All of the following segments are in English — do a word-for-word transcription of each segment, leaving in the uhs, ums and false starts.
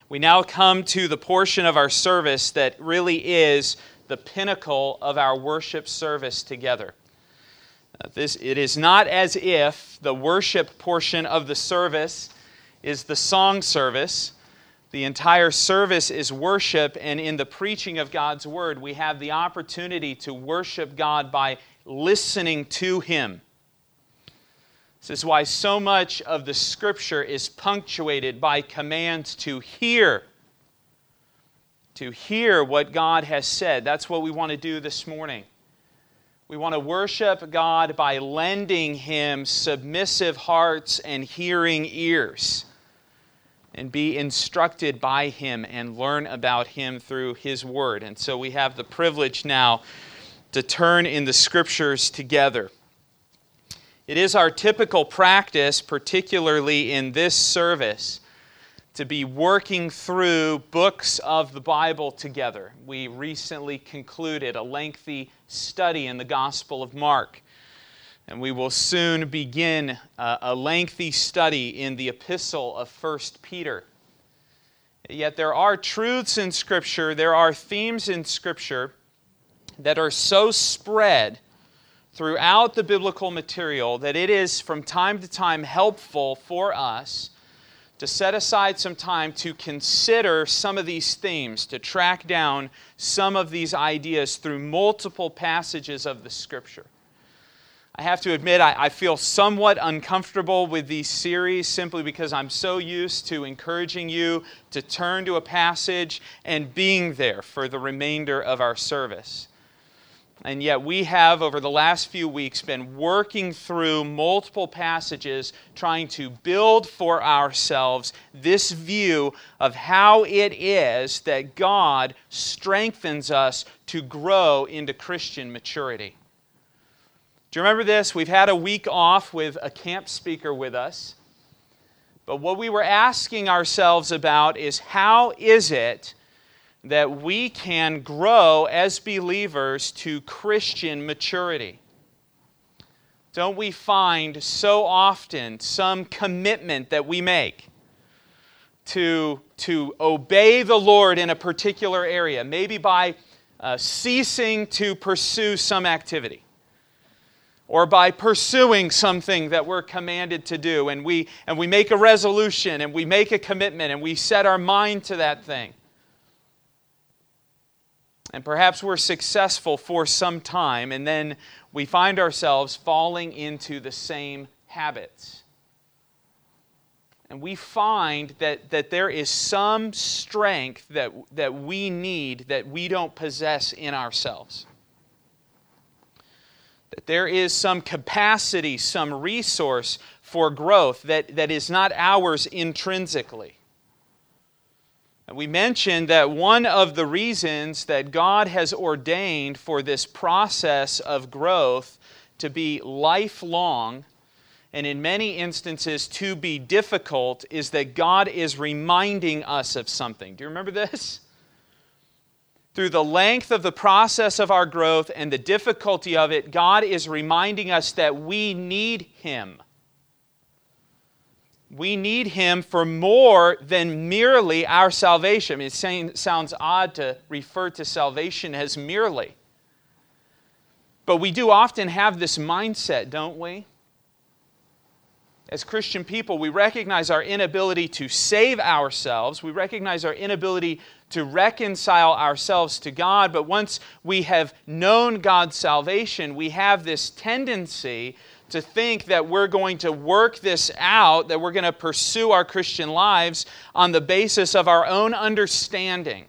We now come to the portion of our service that really is the pinnacle of our worship service together. Uh, this, it is not as if the worship portion of the service is the song service. The entire service is worship, and in the preaching of God's Word, we have the opportunity to worship God by listening to Him. This is why so much of the Scripture is punctuated by commands to hear. To hear what God has said. That's what we want to do this morning. We want to worship God by lending Him submissive hearts and hearing ears, and be instructed by Him and learn about Him through His Word. And so we have the privilege now to turn in the Scriptures together. It is our typical practice, particularly in this service, to be working through books of the Bible together. We recently concluded a lengthy study in the Gospel of Mark, and we will soon begin a lengthy study in the Epistle of First Peter. Yet there are truths in Scripture, there are themes in Scripture that are so spread throughout the biblical material that it is from time to time helpful for us to set aside some time to consider some of these themes, to track down some of these ideas through multiple passages of the Scripture. I have to admit, I, I feel somewhat uncomfortable with these series simply because I'm so used to encouraging you to turn to a passage and being there for the remainder of our service. And yet we have, over the last few weeks, been working through multiple passages trying to build for ourselves this view of how it is that God strengthens us to grow into Christian maturity. Do you remember this? We've had a week off with a camp speaker with us. But what we were asking ourselves about is how is it that we can grow as believers to Christian maturity? Don't we find so often some commitment that we make to, to obey the Lord in a particular area, maybe by uh, ceasing to pursue some activity, or by pursuing something that we're commanded to do, and we, and we make a resolution, and we make a commitment, and we set our mind to that thing. And perhaps we're successful for some time, and then we find ourselves falling into the same habits. And we find that, that there is some strength that, that we need that we don't possess in ourselves. That there is some capacity, some resource for growth that, that is not ours intrinsically. We mentioned that one of the reasons that God has ordained for this process of growth to be lifelong, and in many instances to be difficult, is that God is reminding us of something. Do you remember this? Through the length of the process of our growth and the difficulty of it, God is reminding us that we need Him. We need Him for more than merely our salvation. I mean, it saying, sounds odd to refer to salvation as merely. But we do often have this mindset, don't we? As Christian people, we recognize our inability to save ourselves. We recognize our inability to reconcile ourselves to God. But once we have known God's salvation, we have this tendency to think that we're going to work this out, that we're going to pursue our Christian lives on the basis of our own understanding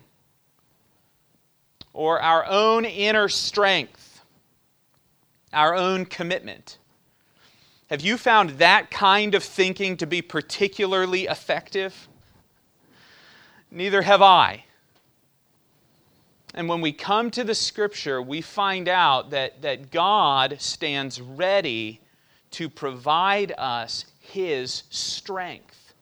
or our own inner strength, our own commitment. Have you found that kind of thinking to be particularly effective? Neither have I. And when we come to the Scripture, we find out that, that God stands ready to provide us His strength.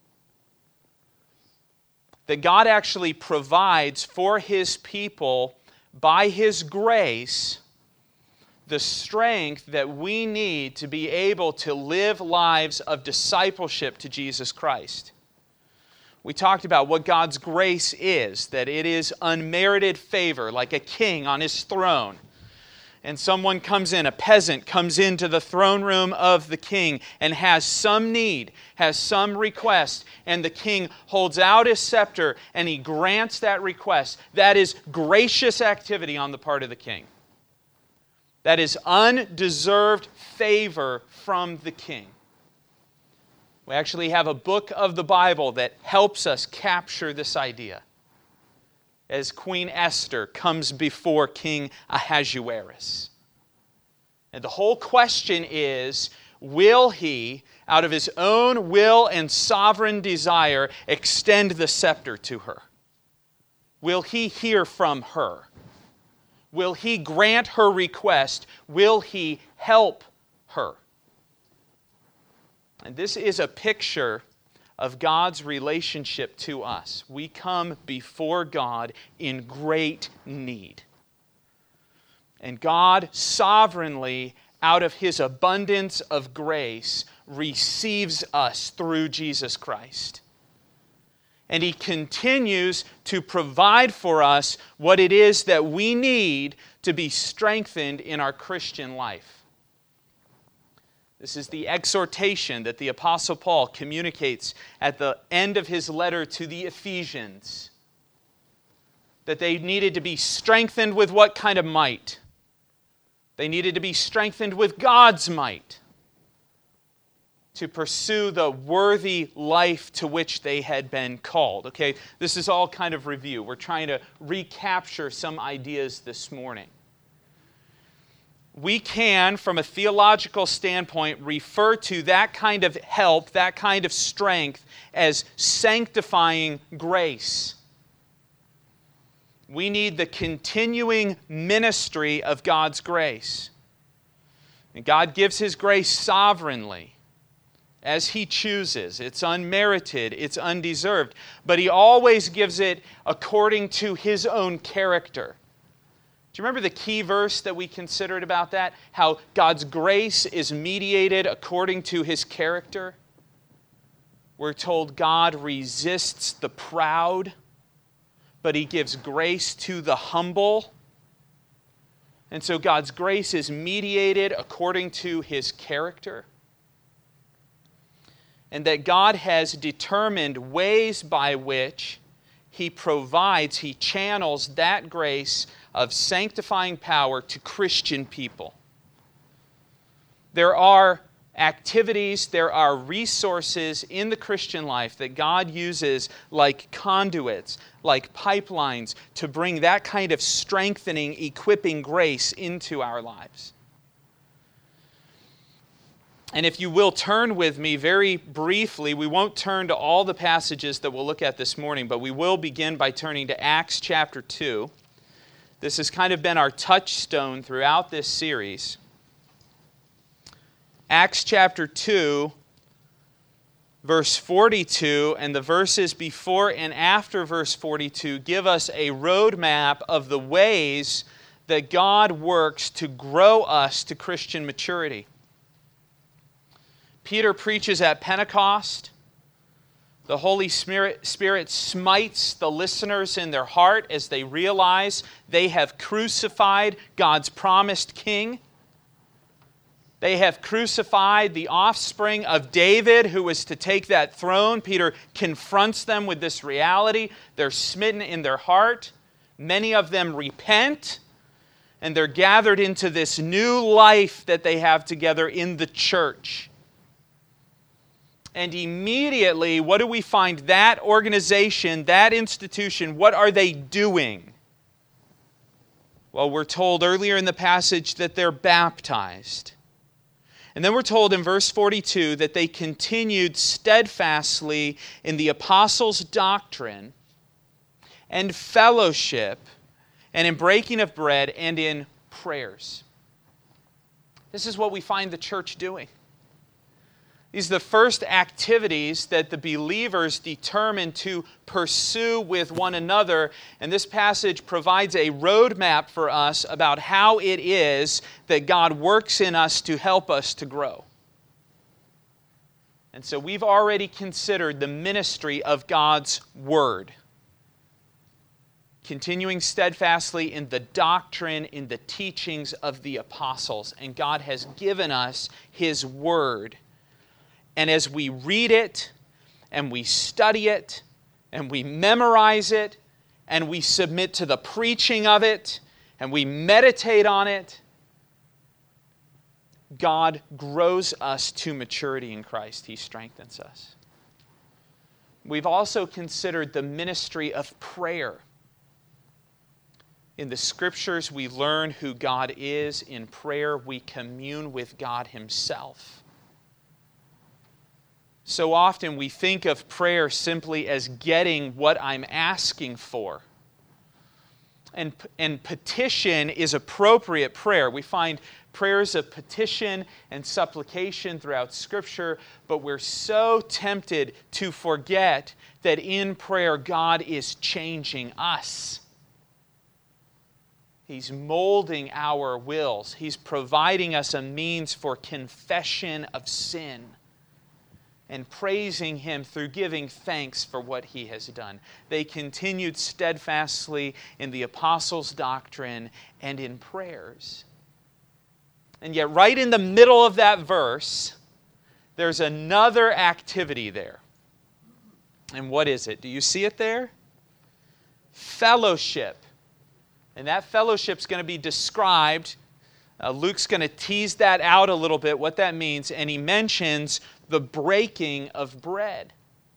That God actually provides for His people, by His grace, the strength that we need to be able to live lives of discipleship to Jesus Christ. We talked about what God's grace is, that it is unmerited favor, like a king on his throne. And someone comes in, a peasant comes into the throne room of the king and has some need, has some request, and the king holds out his scepter and he grants that request. That is gracious activity on the part of the king. That is undeserved favor from the king. We actually have a book of the Bible that helps us capture this idea. As Queen Esther comes before King Ahasuerus. And the whole question is, will he, out of his own will and sovereign desire, extend the scepter to her? Will he hear from her? Will he grant her request? Will he help her? And this is a picture of God's relationship to us. We come before God in great need. And God sovereignly, out of His abundance of grace, receives us through Jesus Christ. And He continues to provide for us what it is that we need to be strengthened in our Christian life. This is the exhortation that the Apostle Paul communicates at the end of his letter to the Ephesians. That they needed to be strengthened with what kind of might? They needed to be strengthened with God's might to pursue the worthy life to which they had been called. Okay, this is all kind of review. We're trying to recapture some ideas this morning. We can, from a theological standpoint, refer to that kind of help, that kind of strength, as sanctifying grace. We need the continuing ministry of God's grace. And God gives His grace sovereignly, as He chooses. It's unmerited, it's undeserved, but He always gives it according to His own character. Do you remember the key verse that we considered about that? How God's grace is mediated according to His character. We're told God resists the proud, but He gives grace to the humble. And so God's grace is mediated according to His character. And that God has determined ways by which He provides, He channels that grace of sanctifying power to Christian people. There are activities, there are resources in the Christian life that God uses like conduits, like pipelines, to bring that kind of strengthening, equipping grace into our lives. And if you will turn with me very briefly, we won't turn to all the passages that we'll look at this morning, but we will begin by turning to Acts chapter two. This has kind of been our touchstone throughout this series. Acts chapter two, verse forty-two, and the verses before and after verse forty-two give us a roadmap of the ways that God works to grow us to Christian maturity. Peter preaches at Pentecost. The Holy Spirit, Spirit smites the listeners in their heart as they realize they have crucified God's promised king. They have crucified the offspring of David who was to take that throne. Peter confronts them with this reality. They're smitten in their heart. Many of them repent, and they're gathered into this new life that they have together in the church. And immediately, what do we find that organization, that institution, what are they doing? Well, we're told earlier in the passage that they're baptized. And then we're told in verse forty-two that they continued steadfastly in the apostles' doctrine and fellowship and in breaking of bread and in prayers. This is what we find the church doing. These are the first activities that the believers determine to pursue with one another. And this passage provides a roadmap for us about how it is that God works in us to help us to grow. And so we've already considered the ministry of God's Word. Continuing steadfastly in the doctrine, in the teachings of the apostles. And God has given us His Word. And as we read it, and we study it, and we memorize it, and we submit to the preaching of it, and we meditate on it, God grows us to maturity in Christ. He strengthens us. We've also considered the ministry of prayer. In the Scriptures, we learn who God is. In prayer, we commune with God Himself. So often we think of prayer simply as getting what I'm asking for. And, and petition is appropriate prayer. We find prayers of petition and supplication throughout Scripture, but we're so tempted to forget that in prayer God is changing us. He's molding our wills. He's providing us a means for confession of sin and praising Him through giving thanks for what He has done. They continued steadfastly in the apostles' doctrine and in prayers. And yet, right in the middle of that verse, there's another activity there. And what is it? Do you see it there? Fellowship. And that fellowship's going to be described. Uh, Luke's going to tease that out a little bit, what that means. And he mentions the breaking of bread.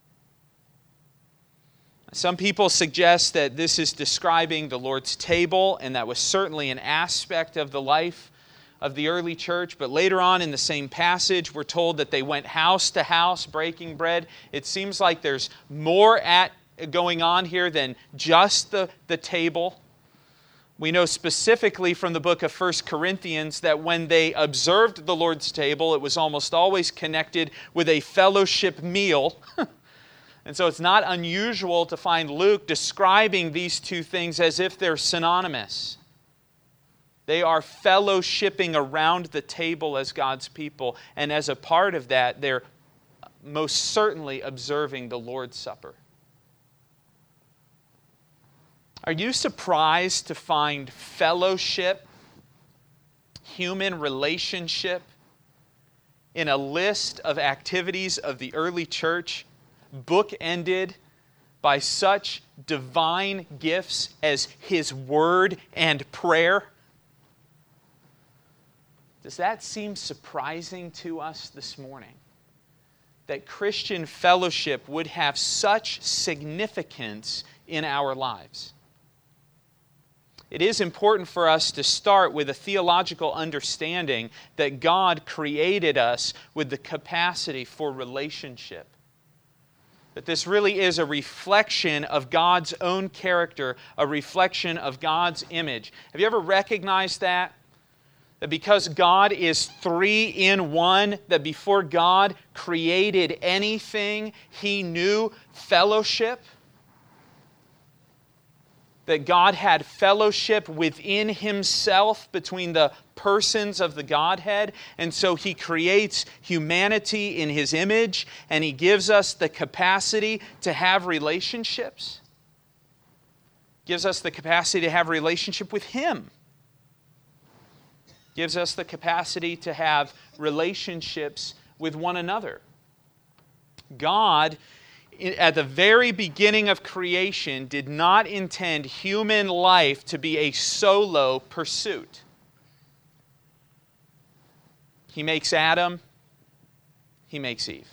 Some people suggest that this is describing the Lord's table, and that was certainly an aspect of the life of the early church. But later on in the same passage, we're told that they went house to house breaking bread. It seems like there's more at going on here than just the, the table. We know specifically from the book of First Corinthians that when they observed the Lord's table, it was almost always connected with a fellowship meal. And so it's not unusual to find Luke describing these two things as if they're synonymous. They are fellowshipping around the table as God's people. And as a part of that, they're most certainly observing the Lord's Supper. Are you surprised to find fellowship, human relationship, in a list of activities of the early church, bookended by such divine gifts as His Word and prayer? Does that seem surprising to us this morning? That Christian fellowship would have such significance in our lives? It is important for us to start with a theological understanding that God created us with the capacity for relationship. That this really is a reflection of God's own character, a reflection of God's image. Have you ever recognized that? That because God is three in one, that before God created anything, He knew fellowship? That God had fellowship within Himself between the persons of the Godhead. And so He creates humanity in His image, and He gives us the capacity to have relationships. Gives us the capacity to have relationship with Him. Gives us the capacity to have relationships with one another. God, at the very beginning of creation, did not intend human life to be a solo pursuit. He makes Adam, He makes Eve.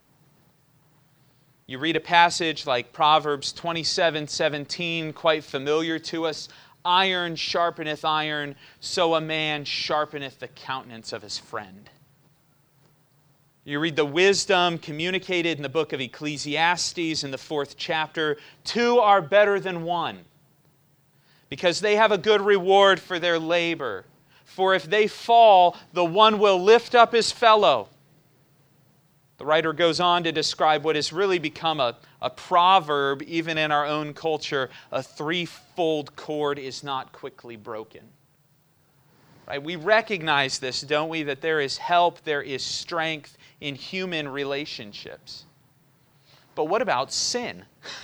You read a passage like Proverbs twenty-seven seventeen, quite familiar to us. Iron sharpeneth iron, so a man sharpeneth the countenance of his friend. You read the wisdom communicated in the book of Ecclesiastes in the fourth chapter. Two are better than one, because they have a good reward for their labor. For if they fall, the one will lift up his fellow. The writer goes on to describe what has really become a, a proverb, even in our own culture: a threefold cord is not quickly broken. Right? We recognize this, don't we? That there is help, there is strength in human relationships. But what about sin?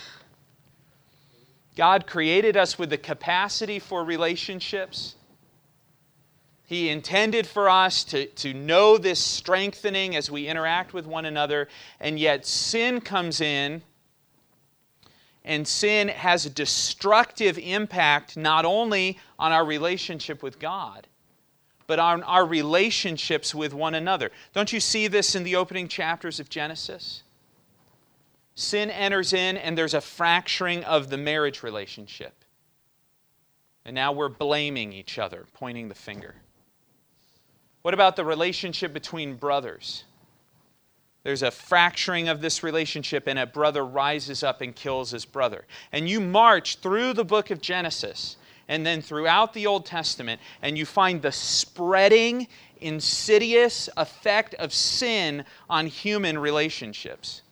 God created us with the capacity for relationships. He intended for us to, to know this strengthening as we interact with one another, and yet sin comes in, and sin has a destructive impact not only on our relationship with God, but on our relationships with one another. Don't you see this in the opening chapters of Genesis? Sin enters in, and there's a fracturing of the marriage relationship. And now we're blaming each other, pointing the finger. What about the relationship between brothers? There's a fracturing of this relationship, and a brother rises up and kills his brother. And you march through the book of Genesis and then throughout the Old Testament, and you find the spreading, insidious effect of sin on human relationships.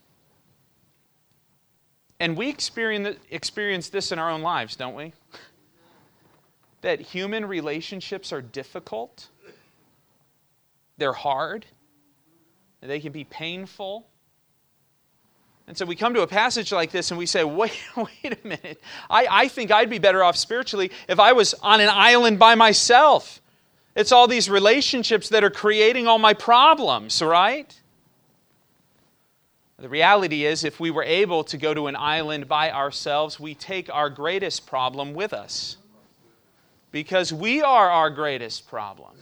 And we experience this in our own lives, don't we? That human relationships are difficult. They're hard. They can be painful. And so we come to a passage like this and we say, wait, wait a minute. I, I think I'd be better off spiritually if I was on an island by myself. It's all these relationships that are creating all my problems, right? The reality is, if we were able to go to an island by ourselves, we take our greatest problem with us. Because we are our greatest problem.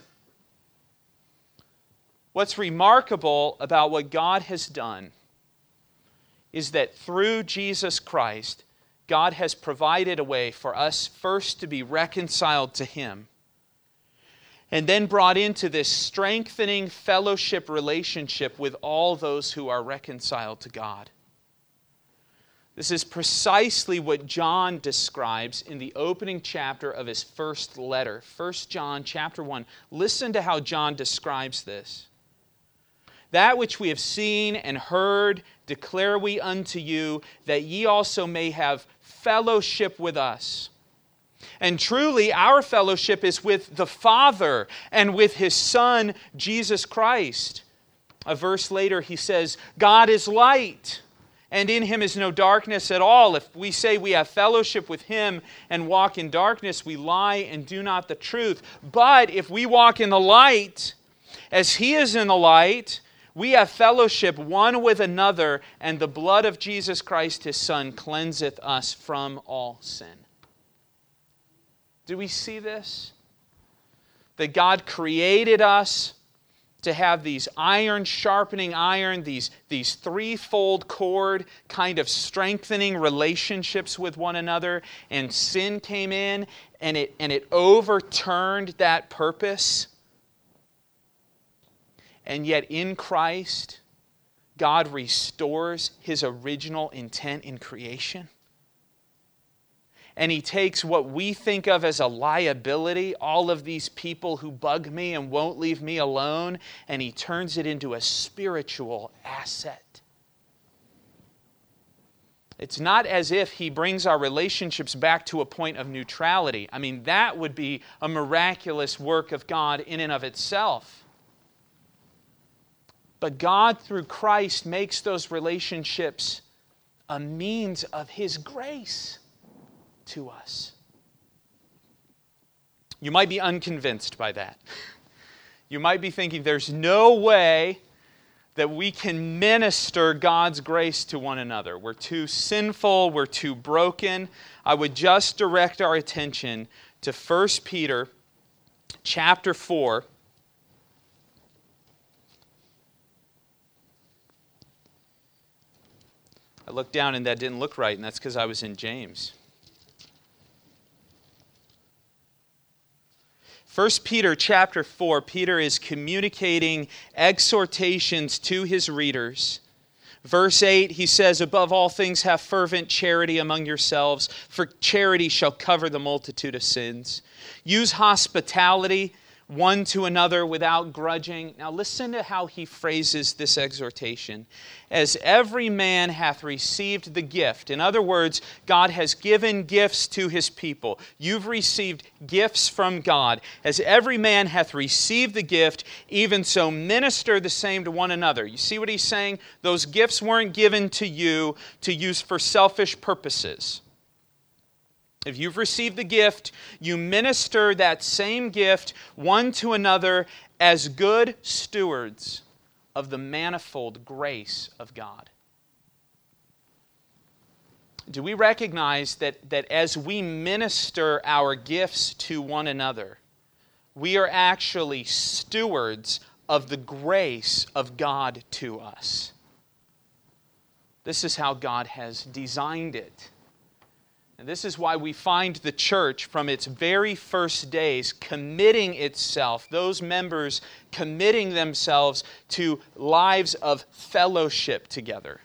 What's remarkable about what God has done is that through Jesus Christ, God has provided a way for us first to be reconciled to Him, and then brought into this strengthening fellowship relationship with all those who are reconciled to God. This is precisely what John describes in the opening chapter of his first letter, First John chapter one. Listen to how John describes this. That which we have seen and heard declare we unto you, that ye also may have fellowship with us. And truly, our fellowship is with the Father and with His Son, Jesus Christ. A verse later, he says, God is light, and in Him is no darkness at all. If we say we have fellowship with Him and walk in darkness, we lie and do not the truth. But if we walk in the light, as He is in the light, we have fellowship one with another, and the blood of Jesus Christ, His Son, cleanseth us from all sin. Do we see this? That God created us to have these iron sharpening iron, these, these threefold cord kind of strengthening relationships with one another, and sin came in and it, and it overturned that purpose. And yet in Christ, God restores His original intent in creation. And He takes what we think of as a liability, all of these people who bug me and won't leave me alone, and He turns it into a spiritual asset. It's not as if He brings our relationships back to a point of neutrality. I mean, that would be a miraculous work of God in and of itself. But God, through Christ, makes those relationships a means of His grace to us. You might be unconvinced by that. You might be thinking there's no way that we can minister God's grace to one another. We're too sinful, we're too broken. I would just direct our attention to First Peter chapter four. I looked down and that didn't look right, and that's because I was in James. First Peter chapter four, Peter is communicating exhortations to his readers. Verse eight, he says, above all things have fervent charity among yourselves, for charity shall cover the multitude of sins. Use hospitality one to another without grudging. Now listen to how he phrases this exhortation. As every man hath received the gift. In other words, God has given gifts to his people. You've received gifts from God. As every man hath received the gift, even so minister the same to one another. You see what he's saying? Those gifts weren't given to you to use for selfish purposes. If you've received the gift, you minister that same gift one to another as good stewards of the manifold grace of God. Do we recognize that, that as we minister our gifts to one another, we are actually stewards of the grace of God to us? This is how God has designed it. And this is why we find the church from its very first days committing itself, those members committing themselves to lives of fellowship together.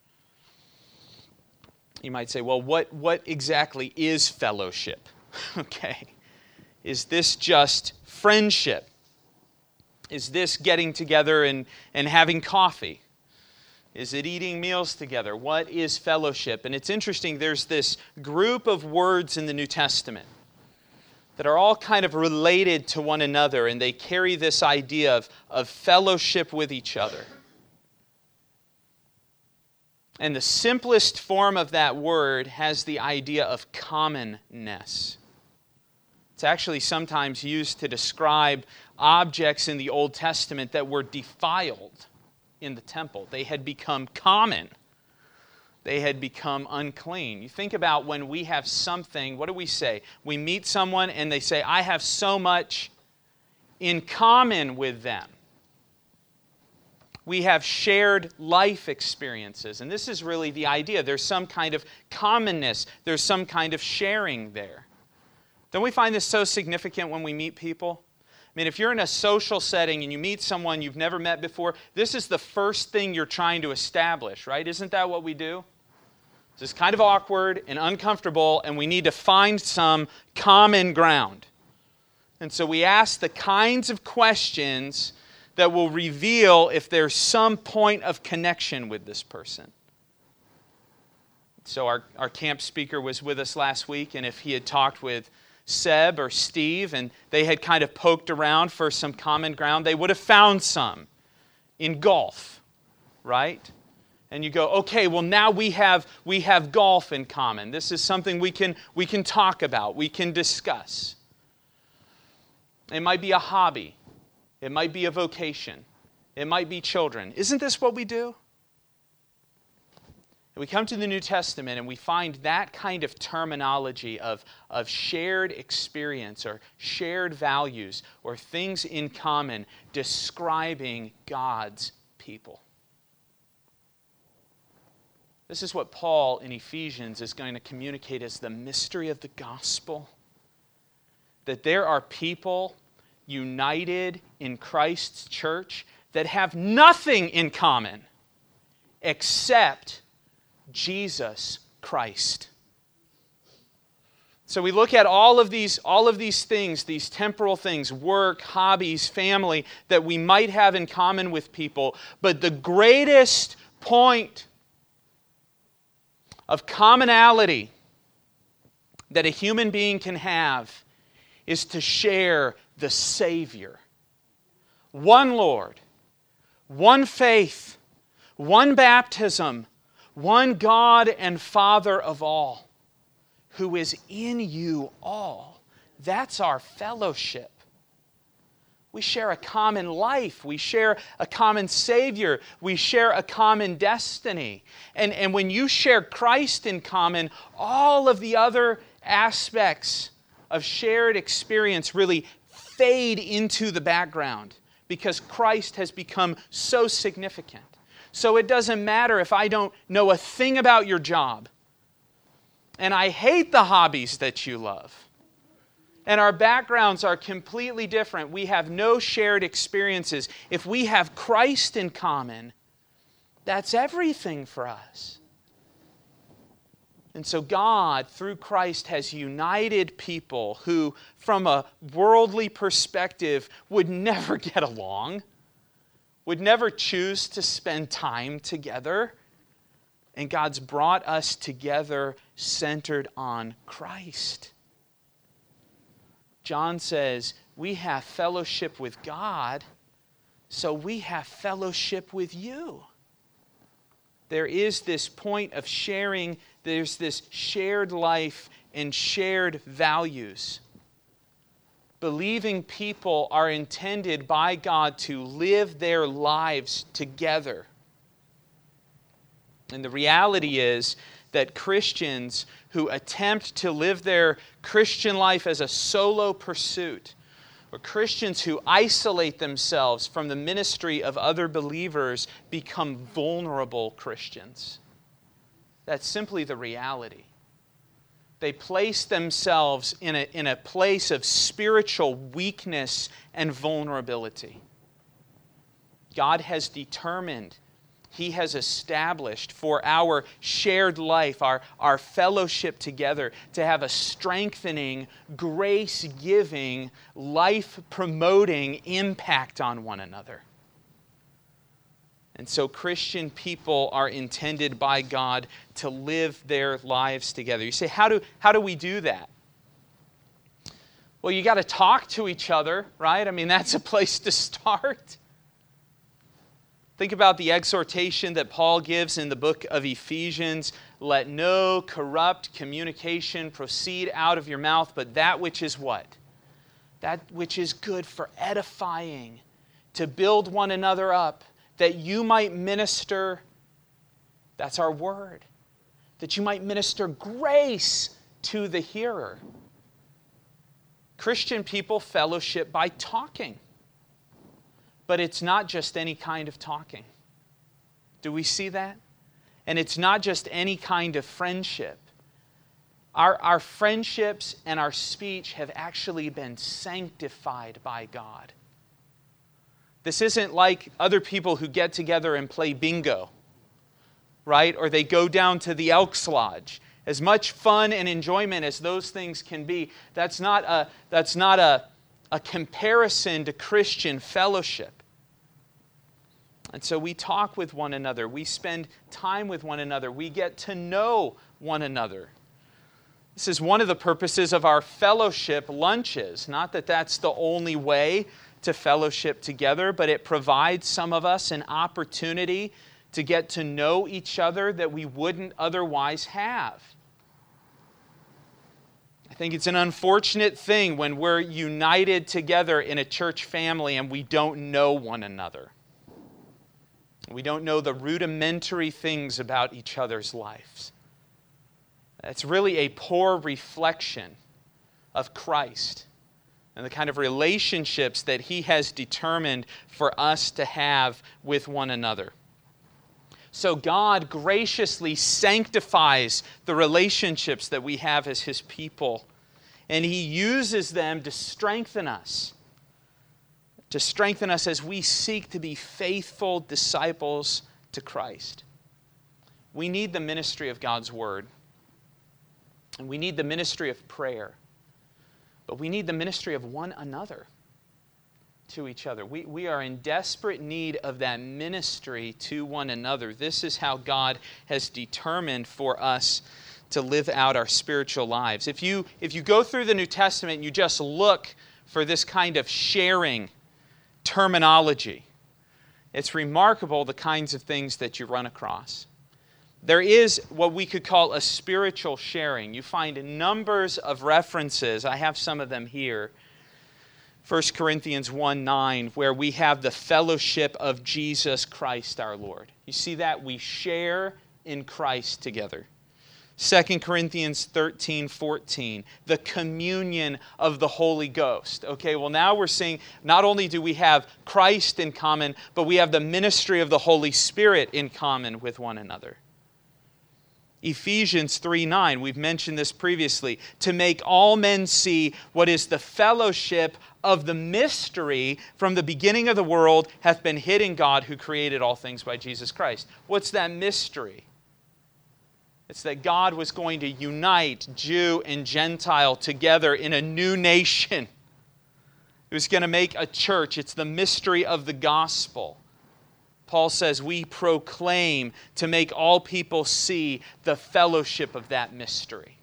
You might say, well, what, what exactly is fellowship? Okay. Is this just friendship? Is this getting together and, and having coffee? Is it eating meals together? What is fellowship? And it's interesting, there's this group of words in the New Testament that are all kind of related to one another, and they carry this idea of, of fellowship with each other. And the simplest form of that word has the idea of commonness. It's actually sometimes used to describe objects in the Old Testament that were defiled in the temple. They had become common. They had become unclean. You think about when we have something, what do we say? We meet someone and they say, I have so much in common with them. We have shared life experiences. And this is really the idea. There's some kind of commonness. There's some kind of sharing there. Don't we find this so significant when we meet people? I mean, if you're in a social setting and you meet someone you've never met before, this is the first thing you're trying to establish, right? Isn't that what we do? This is kind of awkward and uncomfortable, and we need to find some common ground. And so we ask the kinds of questions that will reveal if there's some point of connection with this person. So our, our camp speaker was with us last week, and if he had talked with Seb or Steve, and they had kind of poked around for some common ground, they would have found some in golf, right? And you go, okay, well now we have we have golf in common. This is something we can we can talk about, we can discuss. It might be a hobby, it might be a vocation, it might be children. Isn't this what we do? We come to the New Testament and we find that kind of terminology of, of shared experience or shared values or things in common describing God's people. This is what Paul in Ephesians is going to communicate as the mystery of the gospel. That there are people united in Christ's church that have nothing in common except Jesus Christ. So we look at all of these, all of these things, these temporal things, work, hobbies, family, that we might have in common with people. But the greatest point of commonality that a human being can have is to share the Savior. One Lord, one faith, one baptism, one God and Father of all, who is in you all. That's our fellowship. We share a common life. We share a common Savior. We share a common destiny. And, and when you share Christ in common, all of the other aspects of shared experience really fade into the background because Christ has become so significant. So it doesn't matter if I don't know a thing about your job, and I hate the hobbies that you love, and our backgrounds are completely different. We have no shared experiences. If we have Christ in common, that's everything for us. And so God, through Christ, has united people who, from a worldly perspective, would never get along, would never choose to spend time together. And God's brought us together centered on Christ. John says, we have fellowship with God, so we have fellowship with you. There is this point of sharing, there's this shared life and shared values. Believing people are intended by God to live their lives together. And the reality is that Christians who attempt to live their Christian life as a solo pursuit, or Christians who isolate themselves from the ministry of other believers, become vulnerable Christians. That's simply the reality. They place themselves in a, in a place of spiritual weakness and vulnerability. God has determined, He has established for our shared life, our, our fellowship together, to have a strengthening, grace-giving, life-promoting impact on one another. And so Christian people are intended by God to live their lives together. You say, how do, how do we do that? Well, you got to talk to each other, right? I mean, that's a place to start. Think about the exhortation that Paul gives in the book of Ephesians. Let no corrupt communication proceed out of your mouth, but that which is what? That which is good for edifying, to build one another up, that you might minister, that's our word, that you might minister grace to the hearer. Christian people fellowship by talking. But it's not just any kind of talking. Do we see that? And it's not just any kind of friendship. Our, our friendships and our speech have actually been sanctified by God. This isn't like other people who get together and play bingo, right? Or they go down to the Elks Lodge. As much fun and enjoyment as those things can be, that's not a, that's not a, a comparison to Christian fellowship. And so we talk with one another. We spend time with one another. We get to know one another. This is one of the purposes of our fellowship lunches. Not that that's the only way to fellowship together, but it provides some of us an opportunity to get to know each other that we wouldn't otherwise have. I think it's an unfortunate thing when we're united together in a church family and we don't know one another. We don't know the rudimentary things about each other's lives. That's really a poor reflection of Christ and the kind of relationships that He has determined for us to have with one another. So God graciously sanctifies the relationships that we have as His people, and He uses them to strengthen us, to strengthen us as we seek to be faithful disciples to Christ. We need the ministry of God's Word, and we need the ministry of prayer, but we need the ministry of one another to each other. We, we are in desperate need of that ministry to one another. This is how God has determined for us to live out our spiritual lives. If you, if you go through the New Testament and you just look for this kind of sharing terminology, it's remarkable the kinds of things that you run across. There is what we could call a spiritual sharing. You find numbers of references. I have some of them here. First Corinthians one nine, where we have the fellowship of Jesus Christ our Lord. You see that? We share in Christ together. Second Corinthians thirteen fourteen, the communion of the Holy Ghost. Okay, well now we're seeing not only do we have Christ in common, but we have the ministry of the Holy Spirit in common with one another. Ephesians three nine, we've mentioned this previously, to make all men see what is the fellowship of the mystery from the beginning of the world hath been hid in God who created all things by Jesus Christ. What's that mystery? It's that God was going to unite Jew and Gentile together in a new nation. He was going to make a church. It's the mystery of the gospel. Paul says we proclaim to make all people see the fellowship of that mystery.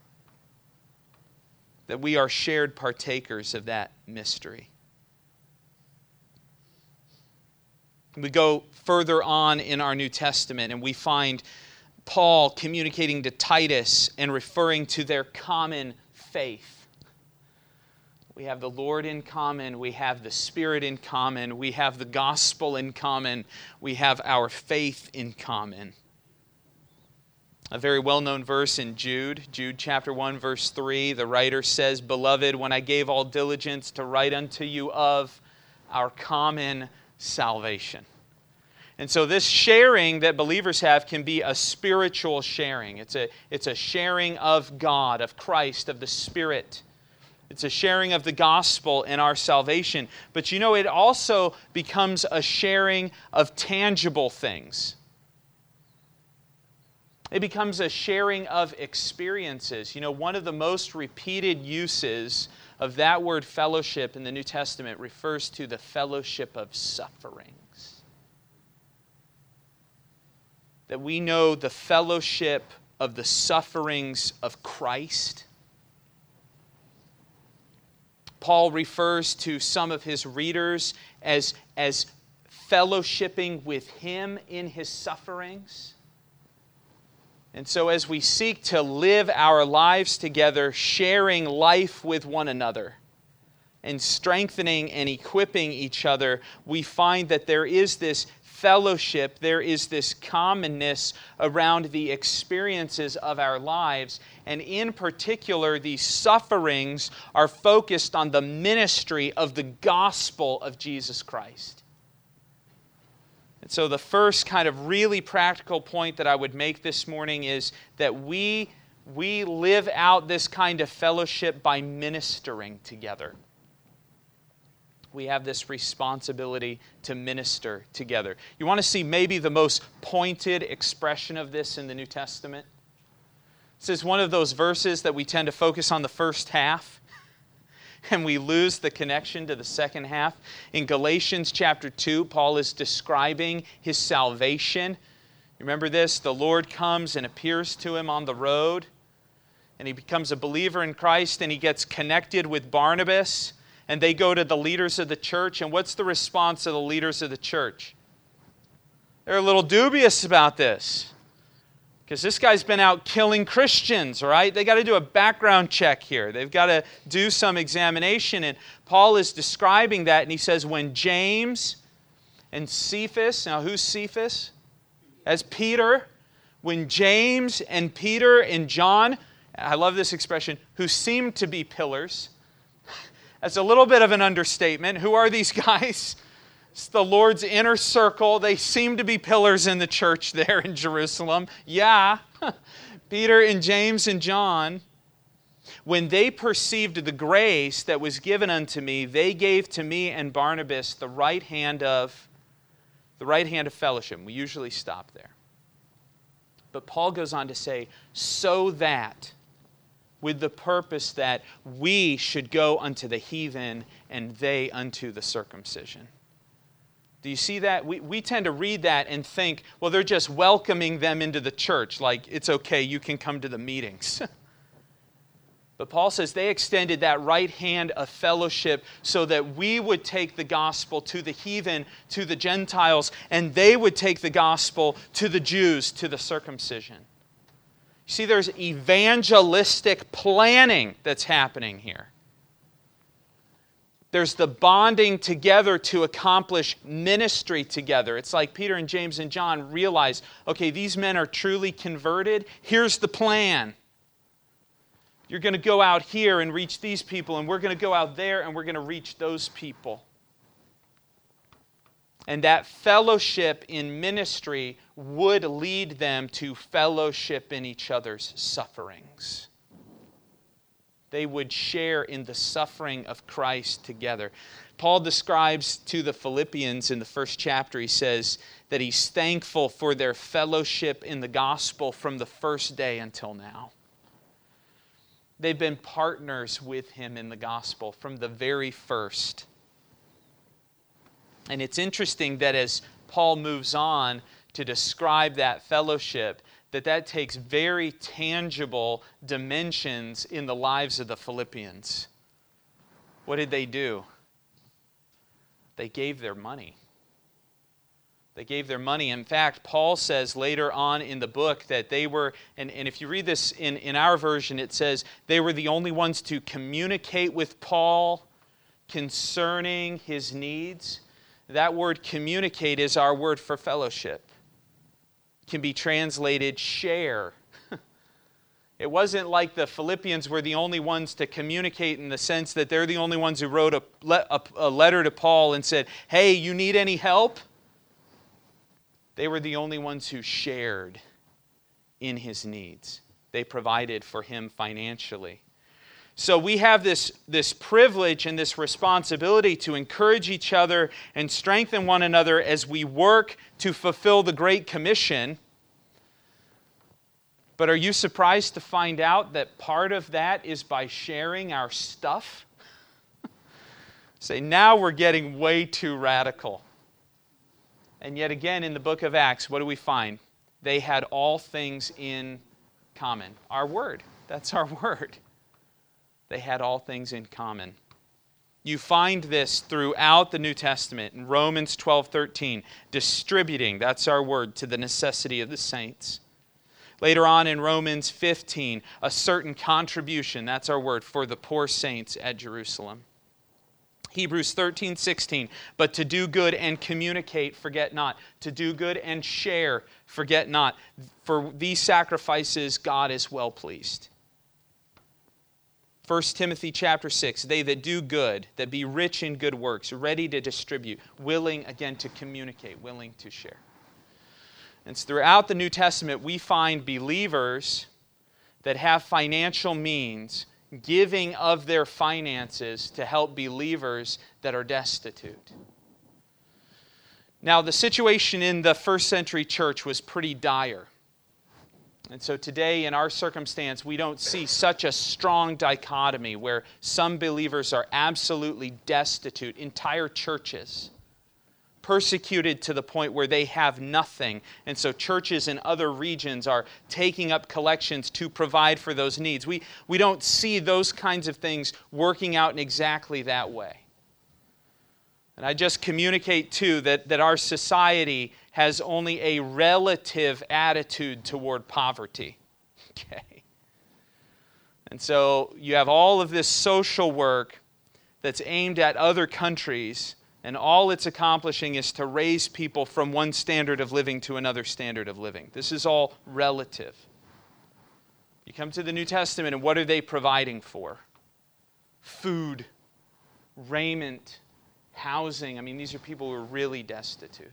That we are shared partakers of that mystery. We go further on in our New Testament and we find Paul communicating to Titus and referring to their common faith. We have the Lord in common, we have the Spirit in common, we have the gospel in common, we have our faith in common. A very well-known verse in Jude, Jude chapter one, verse three, the writer says, "Beloved, when I gave all diligence to write unto you of our common salvation." And so this sharing that believers have can be a spiritual sharing. It's a, it's a sharing of God, of Christ, of the Spirit. It's a sharing of the gospel and our salvation. But you know, it also becomes a sharing of tangible things. It becomes a sharing of experiences. You know, one of the most repeated uses of that word fellowship in the New Testament refers to the fellowship of sufferings. That we know the fellowship of the sufferings of Christ. Paul refers to some of his readers as, as fellowshipping with him in his sufferings. And so as we seek to live our lives together, sharing life with one another, and strengthening and equipping each other, we find that there is this fellowship, there is this commonness around the experiences of our lives. And in particular, these sufferings are focused on the ministry of the gospel of Jesus Christ. And so the first kind of really practical point that I would make this morning is that we, we live out this kind of fellowship by ministering together. We have this responsibility to minister together. You want to see maybe the most pointed expression of this in the New Testament? This is one of those verses that we tend to focus on the first half, and we lose the connection to the second half. In Galatians chapter two, Paul is describing his salvation. Remember this? The Lord comes and appears to him on the road, and he becomes a believer in Christ, and he gets connected with Barnabas. And they go to the leaders of the church. And what's the response of the leaders of the church? They're a little dubious about this. Because this guy's been out killing Christians, right? They got to do a background check here. They've got to do some examination. And Paul is describing that. And he says, when James and Cephas, now who's Cephas? As Peter. When James and Peter and John, I love this expression, who seemed to be pillars. That's a little bit of an understatement. Who are these guys? It's the Lord's inner circle. They seem to be pillars in the church there in Jerusalem. Yeah, Peter and James and John. When they perceived the grace that was given unto me, they gave to me and Barnabas the right hand of the right hand of fellowship. We usually stop there. But Paul goes on to say, so that, with the purpose that we should go unto the heathen and they unto the circumcision. Do you see that? We, we tend to read that and think, well, they're just welcoming them into the church, like it's okay, you can come to the meetings. But Paul says they extended that right hand of fellowship so that we would take the gospel to the heathen, to the Gentiles, and they would take the gospel to the Jews, to the circumcision. See, there's evangelistic planning that's happening here. There's the bonding together to accomplish ministry together. It's like Peter and James and John realize, okay, these men are truly converted. Here's the plan. You're going to go out here and reach these people, and we're going to go out there and we're going to reach those people. And that fellowship in ministry would lead them to fellowship in each other's sufferings. they would share in the suffering of Christ together. Paul describes to the Philippians in the first chapter, he says that he's thankful for their fellowship in the gospel from the first day until now. They've been partners with him in the gospel from the very first. And it's interesting that as Paul moves on to describe that fellowship, that that takes very tangible dimensions in the lives of the Philippians. What did they do? They gave their money. They gave their money. In fact, Paul says later on in the book that they were, and, and if you read this in, in our version, it says they were the only ones to communicate with Paul concerning his needs. That word communicate is our word for fellowship. It can be translated share. It wasn't like the Philippians were the only ones to communicate in the sense that they're the only ones who wrote a, a, a letter to Paul and said, hey, you need any help? They were the only ones who shared in his needs. They provided for him financially. So we have this, this privilege and this responsibility to encourage each other and strengthen one another as we work to fulfill the Great Commission. But are you surprised to find out that part of that is by sharing our stuff? Say, now we're getting way too radical. And yet again, in the book of Acts, what do we find? They had all things in common. Our word. That's our word. They had all things in common. You find this throughout the New Testament. In Romans twelve thirteen, distributing, that's our word, to the necessity of the saints. Later on in Romans fifteen, a certain contribution, that's our word, for the poor saints at Jerusalem. Hebrews thirteen sixteen, but to do good and communicate, forget not. To do good and share, forget not. For these sacrifices, God is well pleased. First Timothy chapter six, they that do good, that be rich in good works, ready to distribute, willing again to communicate, willing to share. And so throughout the New Testament, we find believers that have financial means giving of their finances to help believers that are destitute. Now, the situation in the first century church was pretty dire. And so today, in our circumstance, we don't see such a strong dichotomy where some believers are absolutely destitute, entire churches persecuted to the point where they have nothing. And so churches in other regions are taking up collections to provide for those needs. We, we don't see those kinds of things working out in exactly that way. And I just communicate, too, that, that our society has only a relative attitude toward poverty. Okay. And so you have all of this social work that's aimed at other countries, and all it's accomplishing is to raise people from one standard of living to another standard of living. This is all relative. You come to the New Testament, and what are they providing for? Food, raiment, housing. I mean, these are people who are really destitute.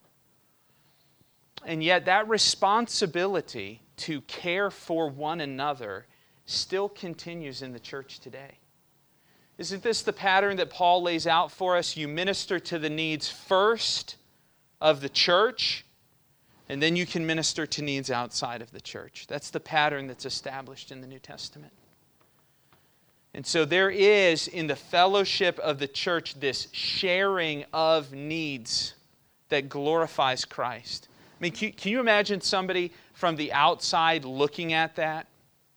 And yet that responsibility to care for one another still continues in the church today. Isn't this the pattern that Paul lays out for us? You minister to the needs first of the church, and then you can minister to needs outside of the church. That's the pattern that's established in the New Testament. And so there is, in the fellowship of the church, this sharing of needs that glorifies Christ. I mean, can, can you imagine somebody from the outside looking at that?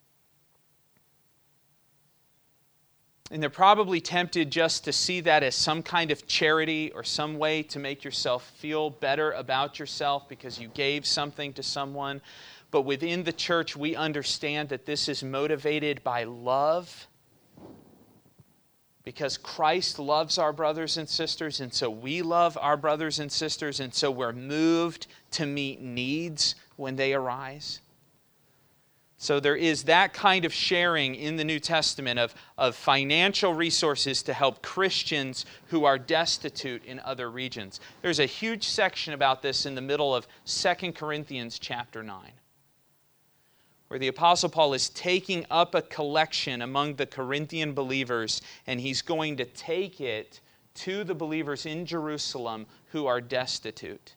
And they're probably tempted just to see that as some kind of charity or some way to make yourself feel better about yourself because you gave something to someone. But within the church, we understand that this is motivated by love, because Christ loves our brothers and sisters, and so we love our brothers and sisters, and so we're moved to meet needs when they arise. So there is that kind of sharing in the New Testament of, of financial resources to help Christians who are destitute in other regions. There's a huge section about this in the middle of Second Corinthians chapter nine, where the Apostle Paul is taking up a collection among the Corinthian believers, and he's going to take it to the believers in Jerusalem who are destitute.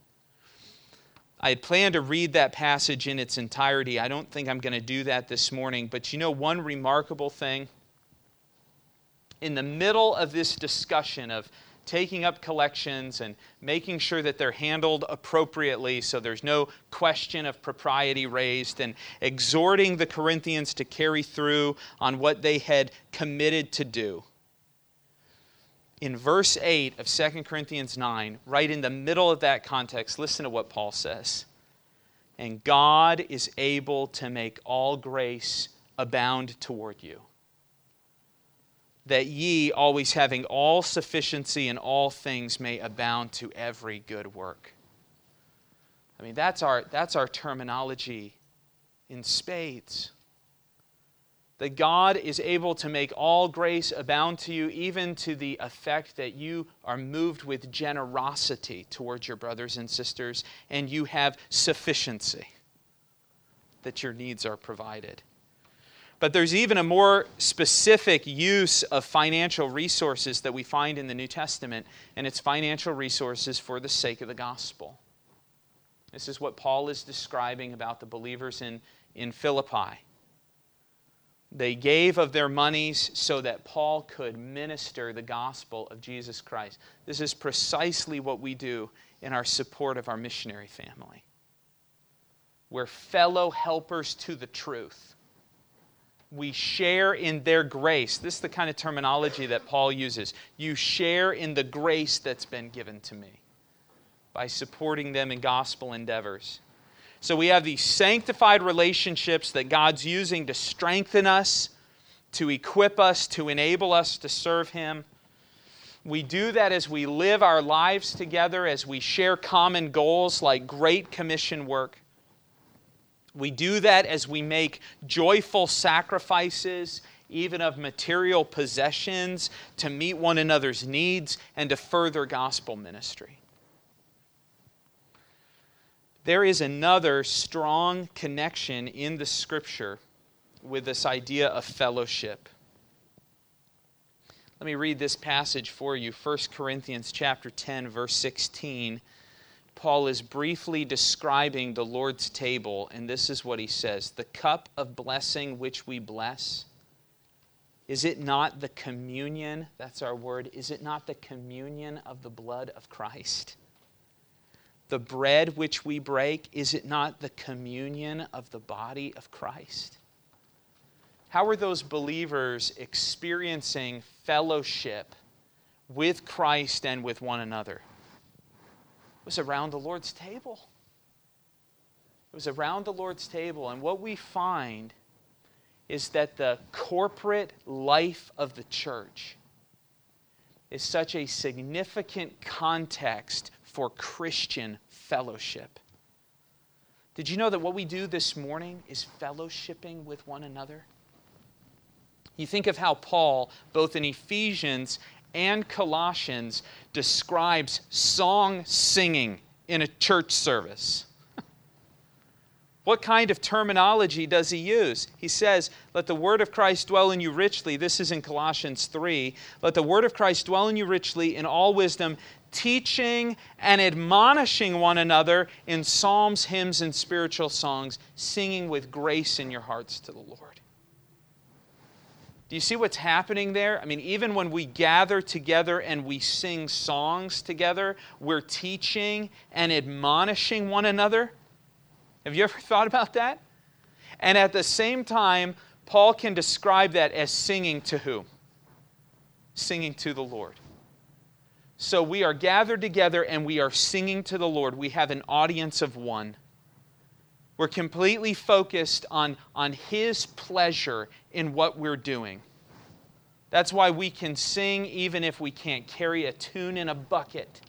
I had planned to read that passage in its entirety. I don't think I'm going to do that this morning, but you know one remarkable thing? In the middle of this discussion of taking up collections and making sure that they're handled appropriately so there's no question of propriety raised, and exhorting the Corinthians to carry through on what they had committed to do, in verse eight of Second Corinthians nine, right in the middle of that context, listen to what Paul says. And God is able to make all grace abound toward you, that ye, always having all sufficiency in all things, may abound to every good work. I mean, that's our, that's our terminology in spades. That God is able to make all grace abound to you, even to the effect that you are moved with generosity towards your brothers and sisters, and you have sufficiency, that your needs are provided. But there's even a more specific use of financial resources that we find in the New Testament, and it's financial resources for the sake of the gospel. This is what Paul is describing about the believers in, in Philippi. They gave of their monies so that Paul could minister the gospel of Jesus Christ. This is precisely what we do in our support of our missionary family. We're fellow helpers to the truth. We share in their grace. This is the kind of terminology that Paul uses. You share in the grace that's been given to me by supporting them in gospel endeavors. So we have these sanctified relationships that God's using to strengthen us, to equip us, to enable us to serve Him. We do that as we live our lives together, as we share common goals like Great Commission work. We do that as we make joyful sacrifices, even of material possessions, to meet one another's needs and to further gospel ministry. There is another strong connection in the Scripture with this idea of fellowship. Let me read this passage for you. First Corinthians chapter ten, verse sixteen. Paul is briefly describing the Lord's table, and this is what he says. The cup of blessing which we bless, is it not the communion, that's our word, is it not the communion of the blood of Christ? The bread which we break, is it not the communion of the body of Christ? How are those believers experiencing fellowship with Christ and with one another? It was around the Lord's table. It was around the Lord's table, and what we find is that the corporate life of the church is such a significant context for Christian fellowship. Did you know that what we do this morning is fellowshipping with one another? You think of how Paul, both in Ephesians and Colossians, describes song singing in a church service. What kind of terminology does he use? He says, let the word of Christ dwell in you richly. This is in Colossians three. Let the word of Christ dwell in you richly in all wisdom, teaching and admonishing one another in psalms, hymns, and spiritual songs, singing with grace in your hearts to the Lord. Do you see what's happening there? I mean, even when we gather together and we sing songs together, we're teaching and admonishing one another. Have you ever thought about that? And at the same time, Paul can describe that as singing to who? Singing to the Lord. So we are gathered together and we are singing to the Lord. We have an audience of one. We're completely focused on, on His pleasure in what we're doing. That's why we can sing even if we can't carry a tune in a bucket.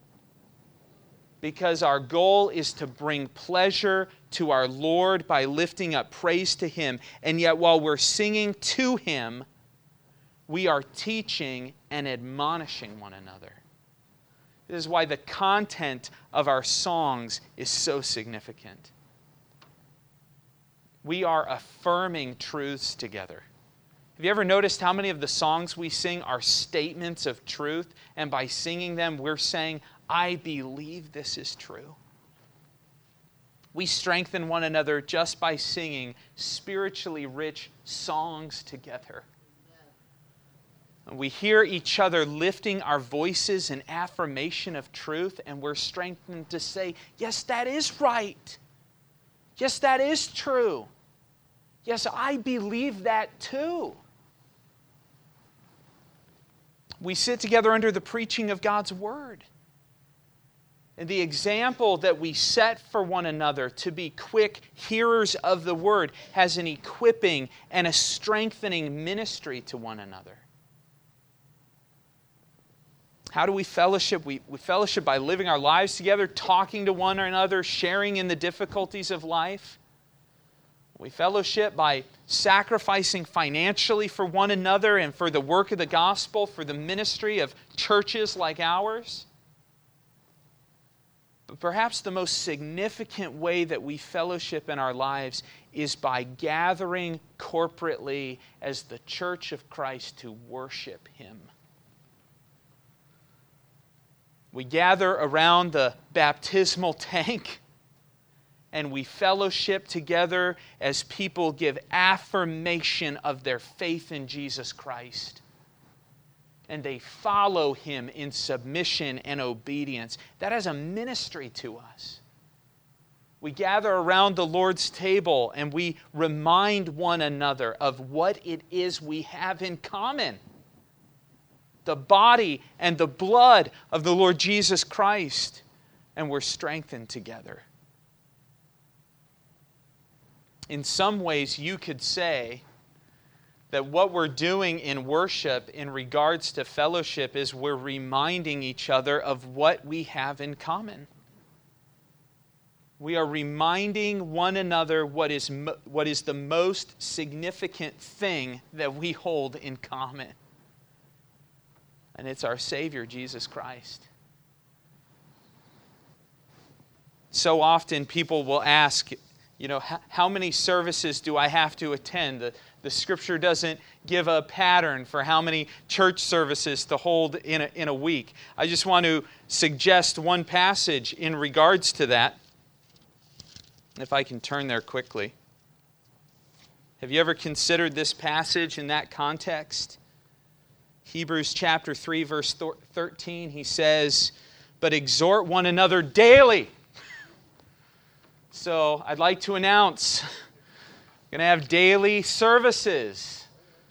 Because our goal is to bring pleasure to our Lord by lifting up praise to Him. And yet while we're singing to Him, we are teaching and admonishing one another. This is why the content of our songs is so significant. We are affirming truths together. Have you ever noticed how many of the songs we sing are statements of truth? And by singing them, we're saying, I believe this is true. We strengthen one another just by singing spiritually rich songs together. We hear each other lifting our voices in affirmation of truth, and we're strengthened to say, yes, that is right. Yes, that is true. Yes, I believe that too. We sit together under the preaching of God's Word. And the example that we set for one another to be quick hearers of the Word has an equipping and a strengthening ministry to one another. How do we fellowship? We, we fellowship by living our lives together, talking to one another, sharing in the difficulties of life. We fellowship by sacrificing financially for one another and for the work of the gospel, for the ministry of churches like ours. But perhaps the most significant way that we fellowship in our lives is by gathering corporately as the church of Christ to worship Him. We gather around the baptismal tank and we fellowship together as people give affirmation of their faith in Jesus Christ. And they follow Him in submission and obedience. That has a ministry to us. We gather around the Lord's table and we remind one another of what it is we have in common. The body and the blood of the Lord Jesus Christ. And we're strengthened together. In some ways, you could say that what we're doing in worship in regards to fellowship is we're reminding each other of what we have in common. We are reminding one another what is, mo- what is the most significant thing that we hold in common. And it's our Savior, Jesus Christ. So often people will ask, you know, how many services do I have to attend? The, the Scripture doesn't give a pattern for how many church services to hold in a, in a week. I just want to suggest one passage in regards to that. If I can turn there quickly. Have you ever considered this passage in that context? Hebrews chapter three, verse thirteen, he says, but exhort one another daily. So I'd like to announce, we're going to have daily services.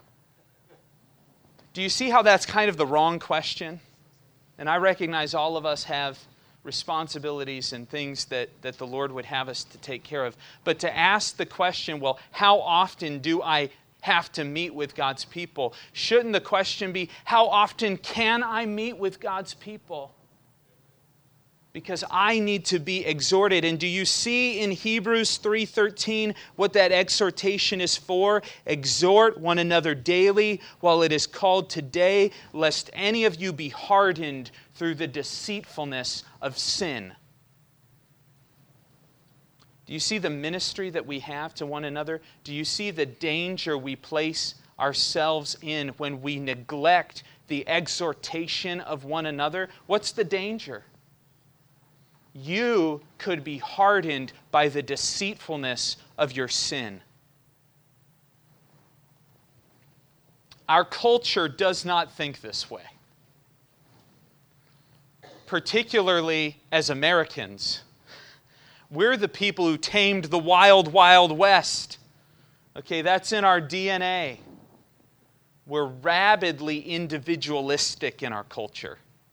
Do you see how that's kind of the wrong question? And I recognize all of us have responsibilities and things that, that the Lord would have us to take care of. But to ask the question, well, how often do I have to meet with God's people? Shouldn't the question be, how often can I meet with God's people? Because I need to be exhorted. And do you see in Hebrews three thirteen what that exhortation is for? Exhort one another daily while it is called today, lest any of you be hardened through the deceitfulness of sin. Do you see the ministry that we have to one another? Do you see the danger we place ourselves in when we neglect the exhortation of one another? What's the danger? You could be hardened by the deceitfulness of your sin. Our culture does not think this way. Particularly as Americans. We're the people who tamed the wild, wild west. Okay, that's in our D N A. We're rabidly individualistic in our culture.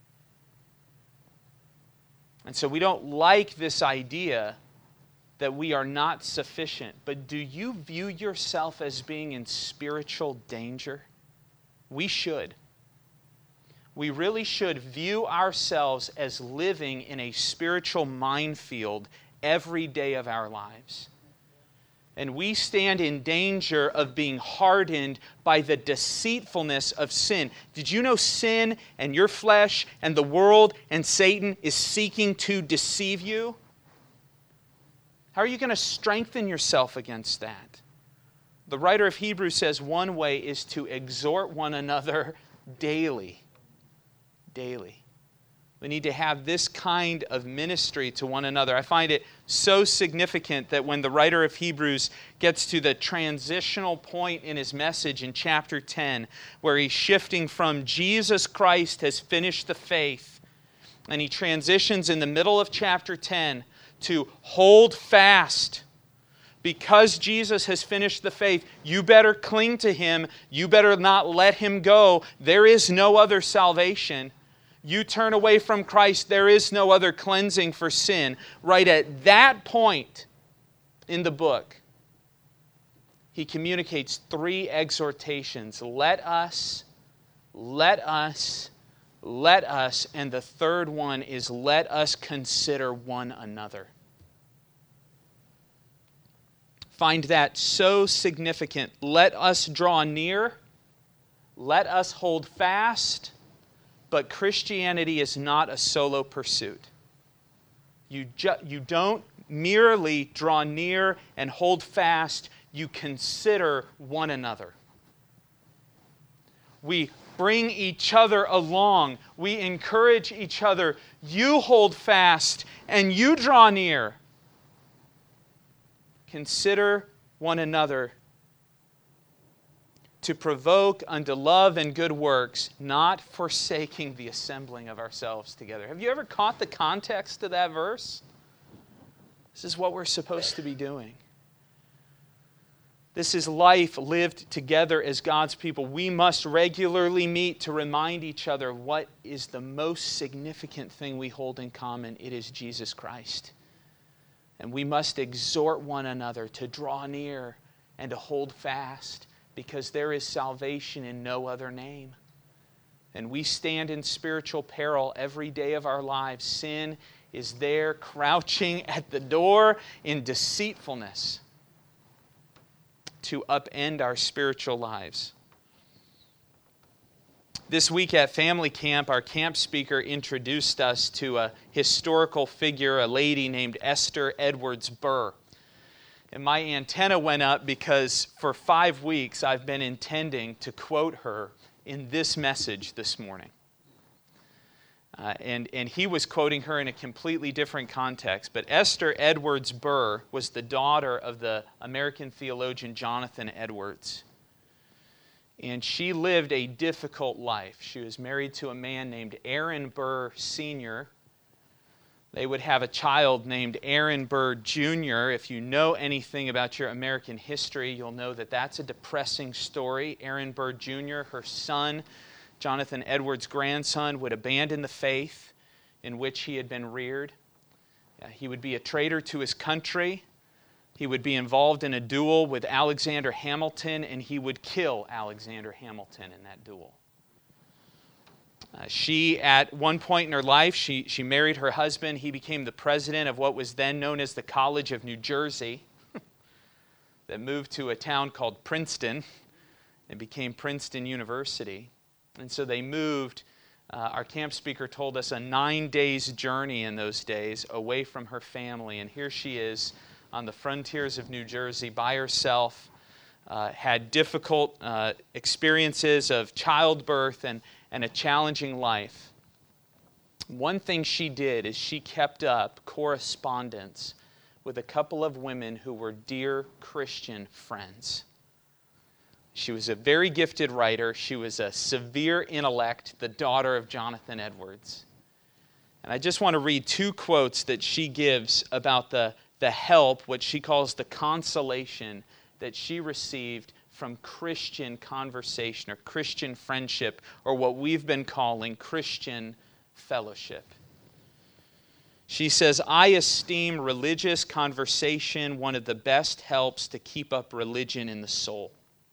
And so we don't like this idea that we are not sufficient. But do you view yourself as being in spiritual danger? We should. We really should view ourselves as living in a spiritual minefield every day of our lives. And we stand in danger of being hardened by the deceitfulness of sin. Did you know sin and your flesh and the world and Satan is seeking to deceive you? How are you going to strengthen yourself against that? The writer of Hebrews says one way is to exhort one another daily. Daily. We need to have this kind of ministry to one another. I find it so significant that when the writer of Hebrews gets to the transitional point in his message in chapter ten, where he's shifting from Jesus Christ has finished the faith, and he transitions in the middle of chapter ten to hold fast. Because Jesus has finished the faith, you better cling to Him. You better not let Him go. There is no other salvation. You turn away from Christ, there is no other cleansing for sin. Right at that point in the book, he communicates three exhortations. Let us, let us, let us, and the third one is let us consider one another. Find that so significant. Let us draw near. Let us hold fast. But Christianity is not a solo pursuit. You, ju- you don't merely draw near and hold fast. You consider one another. We bring each other along. We encourage each other. You hold fast and you draw near. Consider one another to provoke unto love and good works, not forsaking the assembling of ourselves together. Have you ever caught the context of that verse? This is what we're supposed to be doing. This is life lived together as God's people. We must regularly meet to remind each other what is the most significant thing we hold in common. It is Jesus Christ. And we must exhort one another to draw near and to hold fast, because there is salvation in no other name. And we stand in spiritual peril every day of our lives. Sin is there crouching at the door in deceitfulness to upend our spiritual lives. This week at family camp, our camp speaker introduced us to a historical figure, a lady named Esther Edwards Burr. And my antenna went up because for five weeks I've been intending to quote her in this message this morning. Uh, and, and he was quoting her in a completely different context. But Esther Edwards Burr was the daughter of the American theologian Jonathan Edwards. And she lived a difficult life. She was married to a man named Aaron Burr Senior They would have a child named Aaron Burr Junior If you know anything about your American history, you'll know that that's a depressing story. Aaron Burr Junior, her son, Jonathan Edwards' grandson, would abandon the faith in which he had been reared. Uh, he would be a traitor to his country. He would be involved in a duel with Alexander Hamilton, and he would kill Alexander Hamilton in that duel. Uh, she, at one point in her life, she, she married her husband. He became the president of what was then known as the College of New Jersey, that moved to a town called Princeton and became Princeton University. And so they moved, uh, our camp speaker told us, a nine days journey in those days away from her family. And here she is on the frontiers of New Jersey by herself, uh, had difficult uh, experiences of childbirth and and a challenging life. One thing she did is she kept up correspondence with a couple of women who were dear Christian friends. She was a very gifted writer. She was a severe intellect, the daughter of Jonathan Edwards. And I just want to read two quotes that she gives about the, the help, what she calls the consolation that she received from Christian conversation or Christian friendship, or what we've been calling Christian fellowship. She says, "I esteem religious conversation one of the best helps to keep up religion in the soul.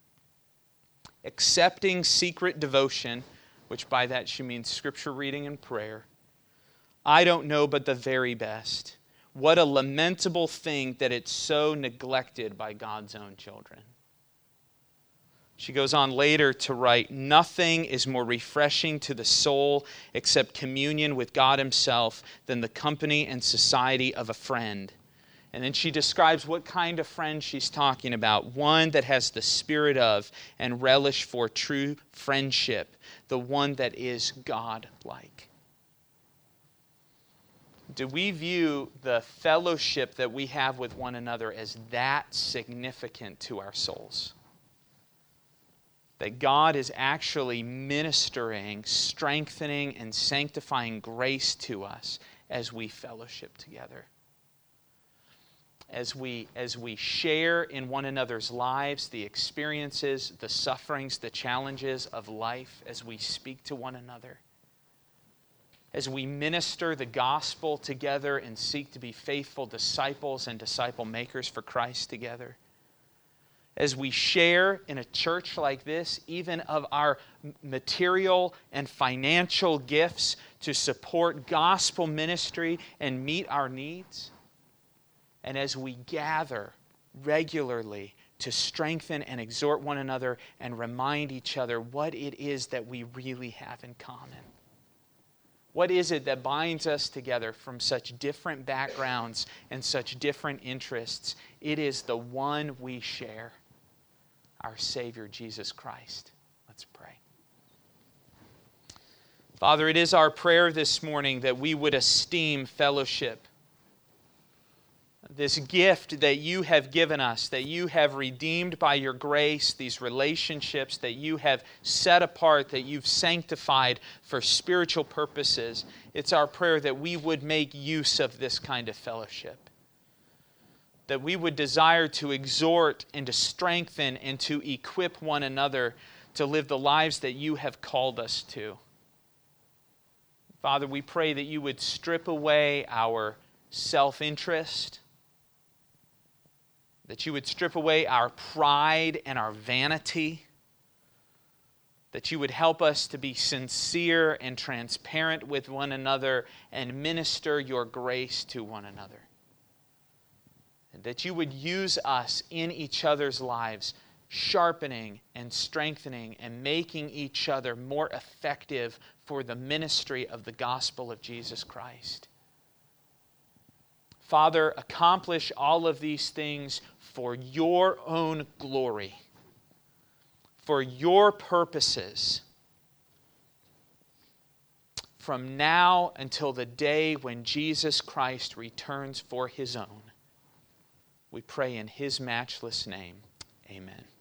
Accepting secret devotion," which by that she means scripture reading and prayer, "I don't know but the very best. What a lamentable thing that it's so neglected by God's own children." She goes on later to write, "Nothing is more refreshing to the soul except communion with God Himself than the company and society of a friend. And then she describes what kind of friend she's talking about. One that has the spirit of and relish for true friendship. The one that is God-like. Do we view the fellowship that we have with one another as that significant to our souls? That God is actually ministering, strengthening, and sanctifying grace to us as we fellowship together. As we, as we share in one another's lives, the experiences, the sufferings, the challenges of life, as we speak to one another. As we minister the gospel together and seek to be faithful disciples and disciple makers for Christ together. As we share in a church like this, even of our material and financial gifts to support gospel ministry and meet our needs. And as we gather regularly to strengthen and exhort one another and remind each other what it is that we really have in common. What is it that binds us together from such different backgrounds and such different interests? It is the one we share, our Savior, Jesus Christ. Let's pray. Father, it is our prayer this morning that we would esteem fellowship. This gift that you have given us, that you have redeemed by your grace, these relationships that you have set apart, that you've sanctified for spiritual purposes. It's our prayer that we would make use of this kind of fellowship. That we would desire to exhort and to strengthen and to equip one another to live the lives that you have called us to. Father, we pray that you would strip away our self-interest, that you would strip away our pride and our vanity, that you would help us to be sincere and transparent with one another and minister your grace to one another. And that you would use us in each other's lives, sharpening and strengthening and making each other more effective for the ministry of the gospel of Jesus Christ. Father, accomplish all of these things for your own glory, for your purposes, from now until the day when Jesus Christ returns for his own. We pray in his matchless name. Amen.